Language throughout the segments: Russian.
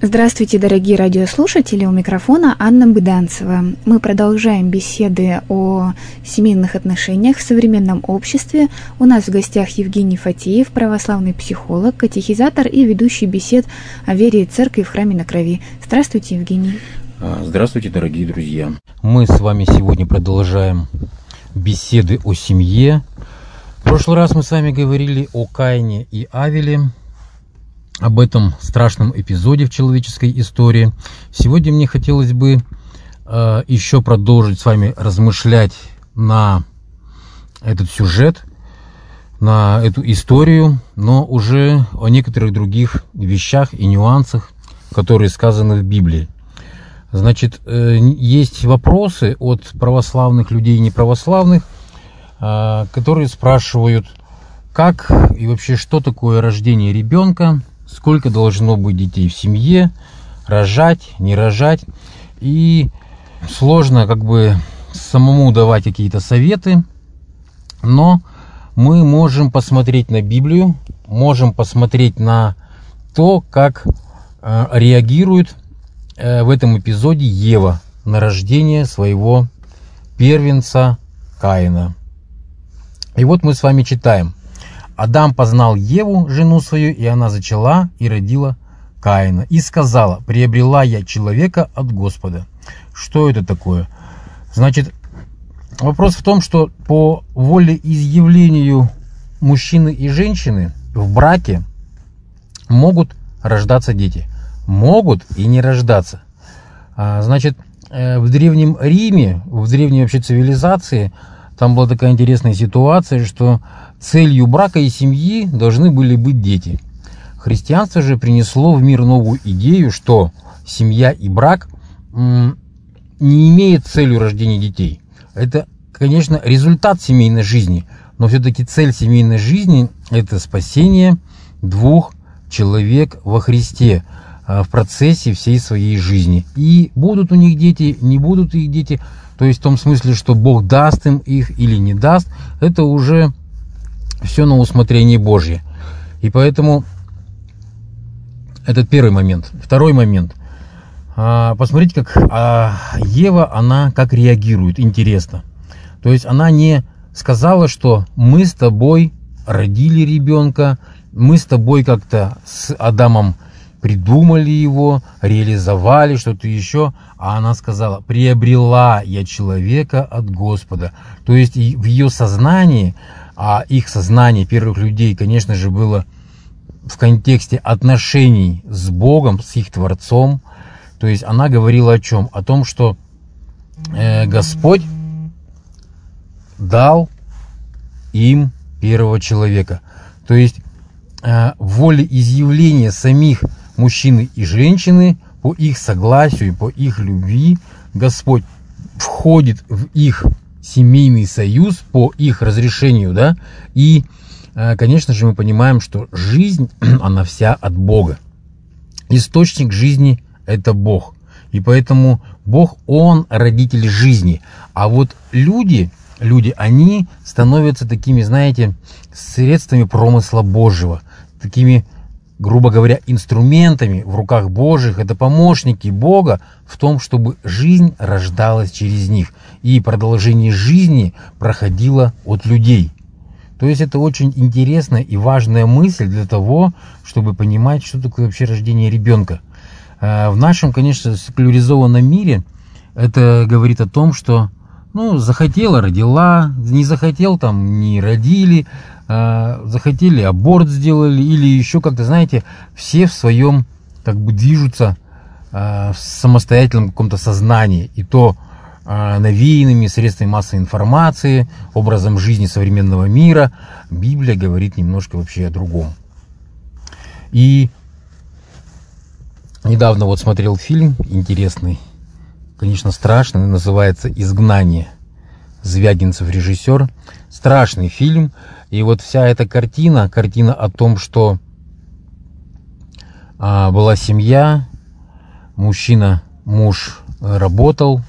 Здравствуйте, дорогие радиослушатели, у микрофона Анна Быданцева. Мы продолжаем беседы о семейных отношениях в современном обществе. У нас в гостях Евгений Фатеев, православный психолог, катехизатор и ведущий бесед о вере и церкви в храме на крови. Здравствуйте, Евгений. Здравствуйте, дорогие друзья. Мы с вами сегодня продолжаем беседы о семье. В прошлый раз мы с вами говорили о Каине и Авеле, об этом страшном эпизоде в человеческой истории. Сегодня мне хотелось бы еще продолжить с вами размышлять на этот сюжет, на эту историю, но уже о некоторых других вещах и нюансах, которые сказаны в Библии. Значит, есть вопросы от православных людей и неправославных, которые спрашивают, как и вообще что такое рождение ребенка, сколько должно быть детей в семье, рожать, не рожать. И сложно самому давать какие-то советы, но мы можем посмотреть на Библию, можем посмотреть на то, как реагирует в этом эпизоде Ева на рождение своего первенца Каина. И вот мы с вами читаем. Адам познал Еву, жену свою, и она зачала и родила Каина. И сказала: приобрела я человека от Господа. Что это такое? Значит, вопрос в том, что по волеизъявлению мужчины и женщины в браке могут рождаться дети. Могут и не рождаться. Значит, в Древнем Риме, в древней вообще цивилизации, там была такая интересная ситуация, что целью брака и семьи должны были быть дети. Христианство же принесло в мир новую идею, что семья и брак не имеют целью рождения детей. Это, конечно, результат семейной жизни, но все-таки цель семейной жизни – это спасение двух человек во Христе в процессе всей своей жизни. И будут у них дети, не будут их дети, то есть в том смысле, что Бог даст им их или не даст, это уже все на усмотрение Божье. И поэтому это первый момент. Второй момент. Посмотрите, как Ева, она как реагирует, интересно. То есть она не сказала, что мы с тобой родили ребенка, мы с тобой как-то с Адамом придумали его, реализовали что-то еще, а она сказала: приобрела я человека от Господа. То есть в ее сознании, а их сознание первых людей, конечно же, было в контексте отношений с Богом, с их Творцом. То есть она говорила о чем? О том, что Господь дал им первого человека. То есть волеизъявление самих мужчины и женщины, по их согласию, по их любви, Господь входит в их семейный союз по их разрешению, да, и, конечно же, мы понимаем, что жизнь, она вся от Бога. Источник жизни – это Бог, и поэтому Бог, Он родитель жизни, а вот люди, они становятся такими, знаете, средствами промысла Божьего, такими, грубо говоря, инструментами в руках Божьих, это помощники Бога в том, чтобы жизнь рождалась через них и продолжение жизни проходило от людей. То есть это очень интересная и важная мысль для того, чтобы понимать, что такое вообще рождение ребенка. В нашем, конечно, секуляризованном мире это говорит о том, что захотела — родила, не захотел — не родили, захотели — аборт сделали, или еще как-то, знаете, все в своем движутся в самостоятельном каком-то сознании, и то навеянными средствами массовой информации, образом жизни современного мира. Библия говорит немножко вообще о другом. И недавно смотрел фильм интересный, конечно, страшный, называется «Изгнание». Звягинцев режиссер. Страшный фильм. И вся эта картина о том, что была семья, муж работал,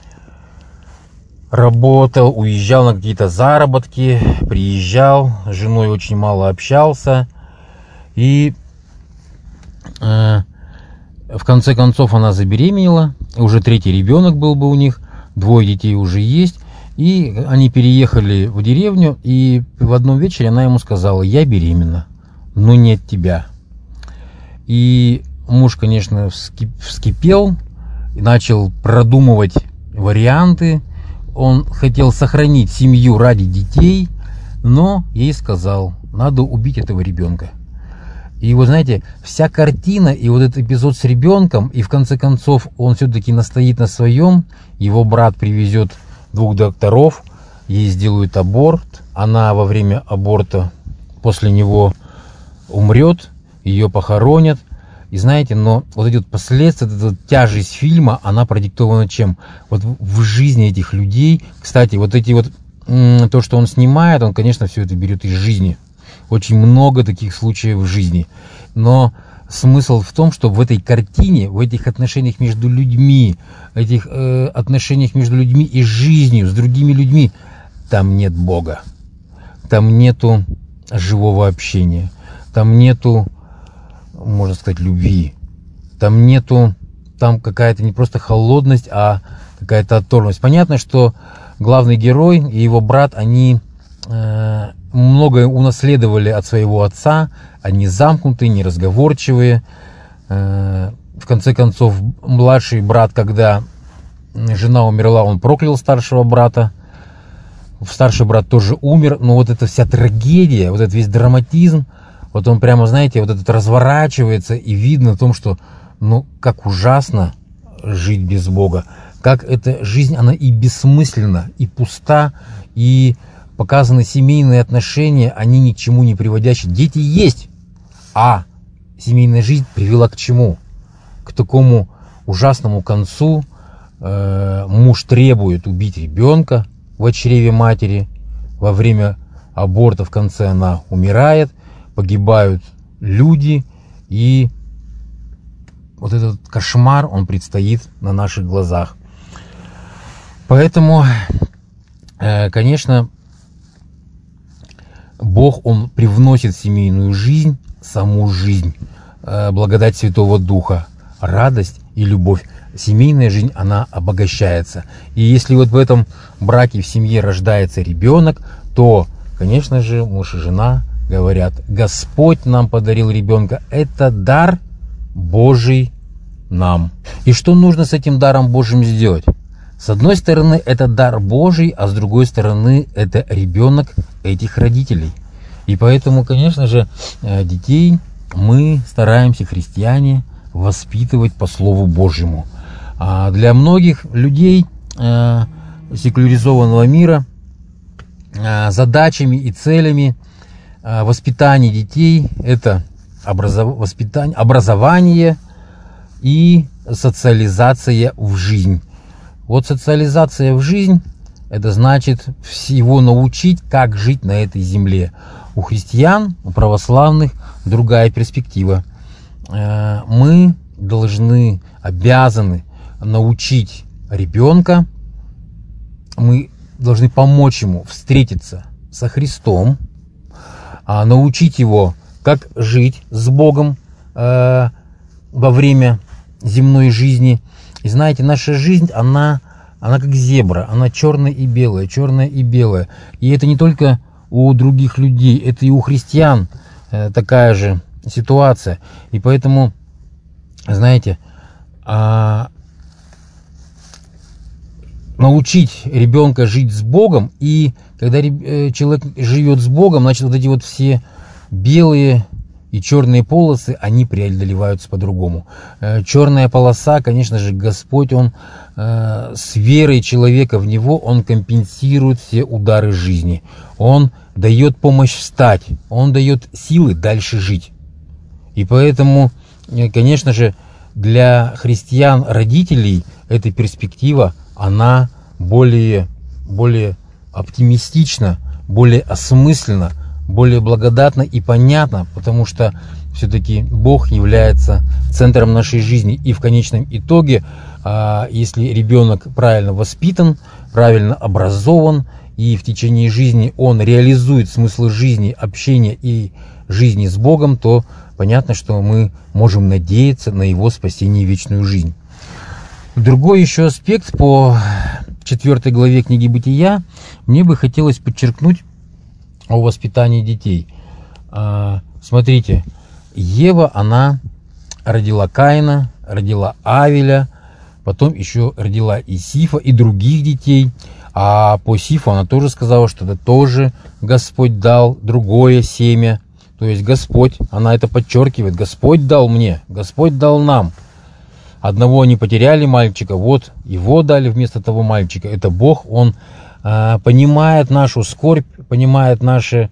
уезжал на какие-то заработки, приезжал, с женой очень мало общался. И В конце концов она забеременела, уже 3-й ребенок был бы у них, 2 детей уже есть. И они переехали в деревню, и в одном вечере она ему сказала: я беременна, но не от тебя. И муж, конечно, вскипел, начал продумывать варианты. Он хотел сохранить семью ради детей, но ей сказал: надо убить этого ребенка. И вы знаете, вся картина и вот этот эпизод с ребенком, и в конце концов он все-таки настоит на своем, его брат привезет 2 докторов, ей сделают аборт, она во время аборта после него умрет, ее похоронят. И знаете, но вот эти вот последствия, эта тяжесть фильма, она продиктована чем? Вот в жизни этих людей, кстати, вот эти вот, то, что он снимает, он, конечно, все это берет из жизни. Очень много таких случаев в жизни. Но смысл в том, что в этой картине, в этих отношениях между людьми, этих отношениях между людьми и жизнью, с другими людьми, там нет Бога. Там нету живого общения. Там нету, можно сказать, любви. Там нету, там какая-то не просто холодность, а какая-то оторванность. Понятно, что главный герой и его брат, они многое унаследовали от своего отца. Они замкнутые, неразговорчивые. В конце концов, младший брат, когда жена умерла, он проклял старшего брата. Старший брат тоже умер. Но вот эта вся трагедия, вот этот весь драматизм, вот он прямо, знаете, вот этот разворачивается, и видно в том, что, ну, как ужасно жить без Бога. Как эта жизнь, она и бессмысленна, и пуста, и показаны семейные отношения, они ни к чему не приводящие. Дети есть, а семейная жизнь привела к чему? К такому ужасному концу. Муж требует убить ребенка в чреве матери. Во время аборта в конце она умирает. Погибают люди. И вот этот кошмар, он предстоит на наших глазах. Поэтому, конечно, Бог, Он привносит в семейную жизнь саму жизнь, благодать Святого Духа, радость и любовь. Семейная жизнь, она обогащается. И если вот в этом браке, в семье рождается ребенок, то, конечно же, муж и жена говорят: Господь нам подарил ребенка. Это дар Божий нам. И что нужно с этим даром Божьим сделать? С одной стороны, это дар Божий, а с другой стороны, это ребенок этих родителей. И поэтому, конечно же, детей мы стараемся, христиане, воспитывать по Слову Божьему. А для многих людей секуляризованного мира задачами и целями воспитания детей это образование и социализация в жизнь. Вот социализация в жизнь, это значит всего научить, как жить на этой земле. У христиан, у православных другая перспектива. Мы должны, обязаны научить ребенка, мы должны помочь ему встретиться со Христом, научить его, как жить с Богом во время земной жизни. И знаете, наша жизнь, она как зебра, она черная и белая, черная и белая. И это не только у других людей, это и у христиан такая же ситуация. И поэтому, знаете, научить ребенка жить с Богом, и когда человек живет с Богом, значит, вот эти вот все белые и черные полосы, они преодолеваются по-другому. Черная полоса, конечно же, Господь, Он с верой человека в Него, Он компенсирует все удары жизни. Он дает помощь встать, Он дает силы дальше жить. И поэтому, конечно же, для христиан, родителей, эта перспектива, она более оптимистична, более осмысленно, более благодатно и понятно, потому что все-таки Бог является центром нашей жизни. И в конечном итоге, если ребенок правильно воспитан, правильно образован, и в течение жизни он реализует смысл жизни, общения и жизни с Богом, то понятно, что мы можем надеяться на его спасение и вечную жизнь. Другой еще аспект по 4 главе книги Бытия мне бы хотелось подчеркнуть о воспитании детей. Смотрите, Ева, она родила Каина, родила Авеля, потом еще родила и Сифа, и других детей. А по Сифу она тоже сказала, что это тоже Господь дал другое семя. То есть Господь, она это подчеркивает, Господь дал мне, Господь дал нам. Одного они потеряли мальчика, вот его дали вместо того мальчика. Это Бог, Он понимает нашу скорбь, понимает наше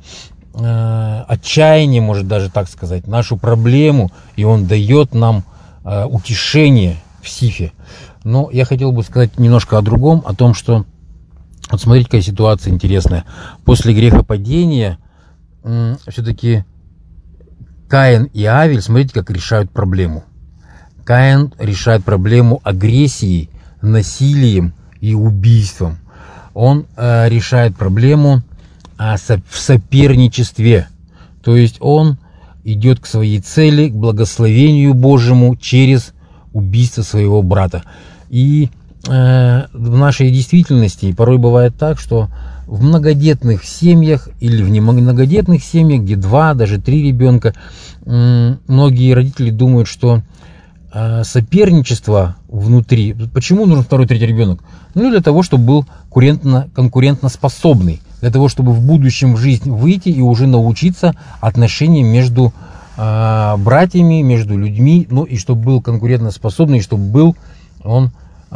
отчаяние, может даже так сказать, нашу проблему, и Он дает нам утешение в Сифе. Но я хотел бы сказать немножко о другом, о том, что вот смотрите, какая ситуация интересная. После грехопадения все-таки Каин и Авель, смотрите, как решают проблему. Каин решает проблему агрессией, насилием и убийством. Он решает проблему в соперничестве. То есть он идет к своей цели, к благословению Божьему через убийство своего брата. И в нашей действительности порой бывает так, что в многодетных семьях или в немногодетных семьях, где 2, даже 3 ребенка, многие родители думают, что соперничество внутри. Почему нужен 2-й, 3-й ребенок? Ну, для того, чтобы был конкурентоспособный, для того, чтобы в будущем в жизнь выйти и уже научиться отношениям между братьями, между людьми, ну и чтобы был конкурентоспособный, чтобы он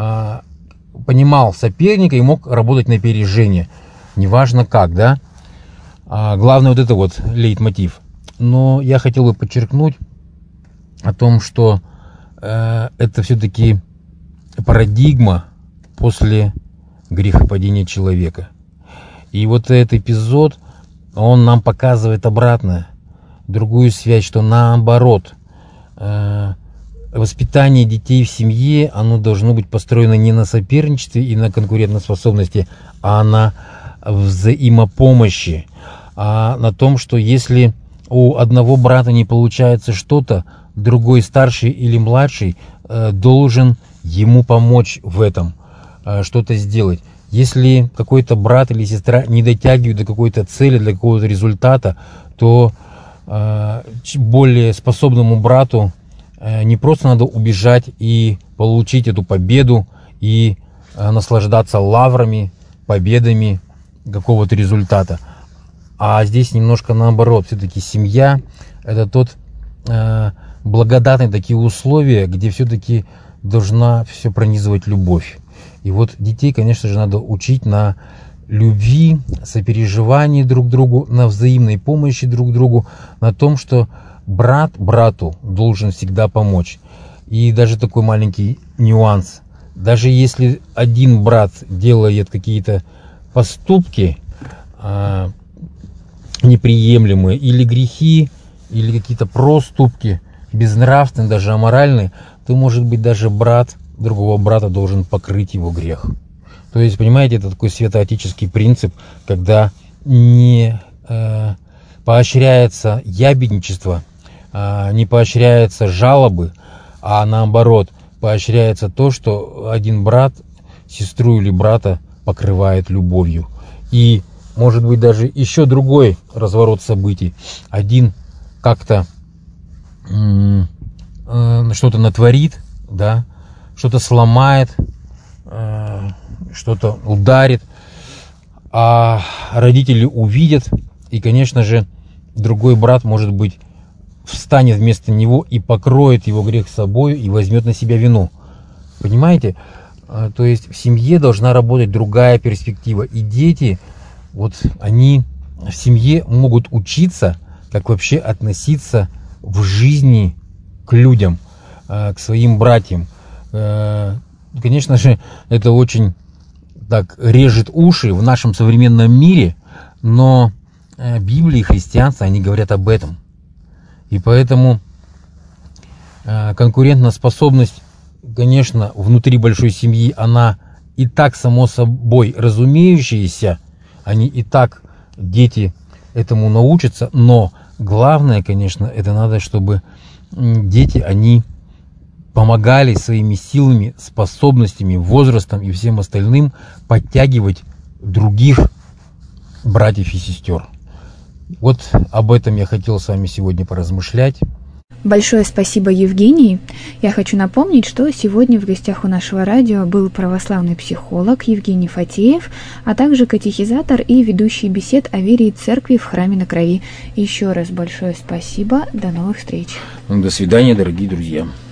понимал соперника и мог работать на опережение. Неважно как, да? Главное вот это вот лейтмотив. Но я хотел бы подчеркнуть о том, что это все-таки парадигма после грехопадения человека. И вот этот эпизод, он нам показывает обратное, другую связь, что наоборот, воспитание детей в семье, оно должно быть построено не на соперничестве и на конкурентоспособности, а на взаимопомощи, а на том, что если у одного брата не получается что-то, другой старший или младший должен ему помочь в этом, что-то сделать. Если какой-то брат или сестра не дотягивают до какой-то цели, до какого-то результата, то более способному брату не просто надо убежать и получить эту победу и наслаждаться лаврами, победами какого-то результата. А здесь немножко наоборот. Все-таки семья – это тот благодатные такие условия, где все-таки должна все пронизывать любовь. И вот детей, конечно же, надо учить на любви, сопереживании друг другу, на взаимной помощи друг другу, на том, что брат брату должен всегда помочь. И даже такой маленький нюанс. Даже если один брат делает какие-то поступки неприемлемые, или грехи, или какие-то проступки, безнравственные, даже аморальные, то, может быть, даже брат другого брата должен покрыть его грех. То есть, понимаете, это такой святоотеческий принцип, когда не поощряется ябедничество, не поощряются жалобы, а наоборот, поощряется то, что один брат сестру или брата покрывает любовью. И, может быть, даже еще другой разворот событий. Один как-то что-то натворит, да, что-то сломает, что-то ударит, а родители увидят, и, конечно же, другой брат, может быть, встанет вместо него и покроет его грех собой и возьмет на себя вину. Понимаете? То есть в семье должна работать другая перспектива. И дети, вот они в семье могут учиться, как вообще относиться в жизни к людям, к своим братьям. Конечно же, это очень так режет уши в нашем современном мире, но Библия и христианство, они говорят об этом. И поэтому конкурентоспособность, конечно, внутри большой семьи, она и так само собой разумеющаяся, они и так, дети, этому научатся, но главное, конечно, это надо, чтобы дети, они помогали своими силами, способностями, возрастом и всем остальным подтягивать других братьев и сестер. Вот об этом я хотел с вами сегодня поразмышлять. Большое спасибо, Евгений. Я хочу напомнить, что сегодня в гостях у нашего радио был православный психолог Евгений Фатеев, а также катехизатор и ведущий бесед о вере и церкви в храме на крови. Еще раз большое спасибо. До новых встреч. До свидания, дорогие друзья.